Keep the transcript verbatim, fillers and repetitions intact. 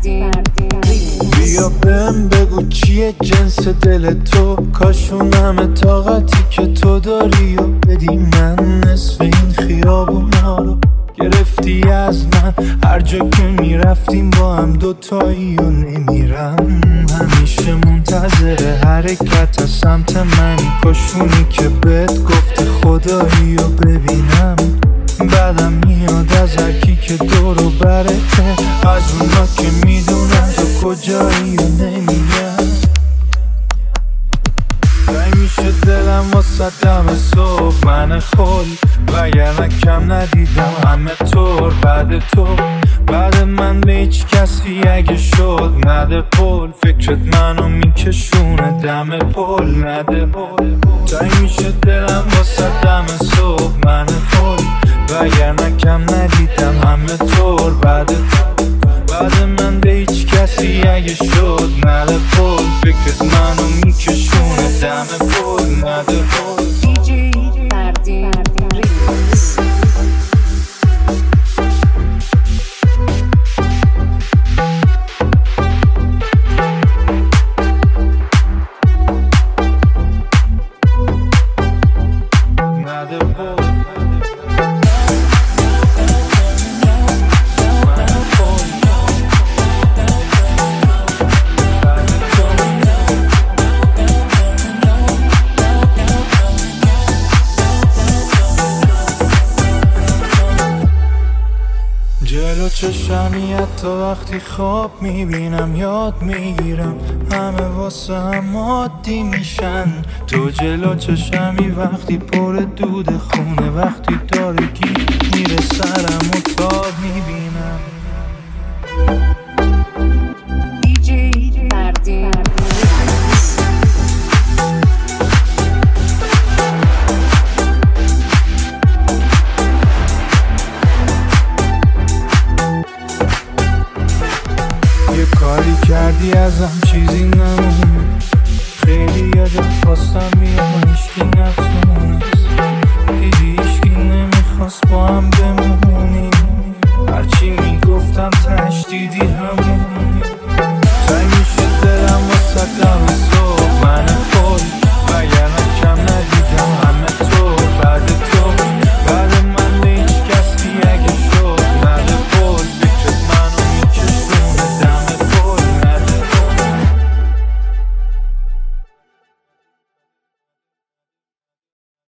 بیا بهم بگو چیه جنس دل تو، کاشون همه طاقتی که تو داری و بدی من. نصف این خیابونا رو گرفتی از من، هر جا که میرفتیم با هم دوتایی و نمیرم. همیشه منتظر حرکت از سمت منی، کاشونی که بهت گفته خدایی و ببینم. بعدم میاد از هرکی که دورو برته، از اونا که میدونم تو کجایی و نمیگم. رنگ میشه دلم واسه دم صبح من خل، وگرنه کم ندیدم همه طور بعد تو. بعد من به هیچ کسی اگه شد نده پول، فکرت منو میکشونه دم پل نده پول. رنگ میشه دلم واسه دم صبح من خل، وگرنه کم ندیدم همه طور بعد تو. بعد من به هیچ کسی اگه شد نده پول، فکرت منو میکشونه دم پول نده پول. جلو چشمی حتی وقتی خواب میبینم یاد میگیرم، همه واسه هم عادی میشن. تو جلو چشمی وقتی پر دود خونه، وقتی دارگی میره سرم و تاب میبینم. کاری کردی ازم چیزی نمونه، خیلی یادت خواستم بیام هیچکی نتونست. دیدی هیچکی نمیخواست با هم بمونیم، هرچی میگفتم تش دیدی همونی. تنگ میشه دلم واسه دم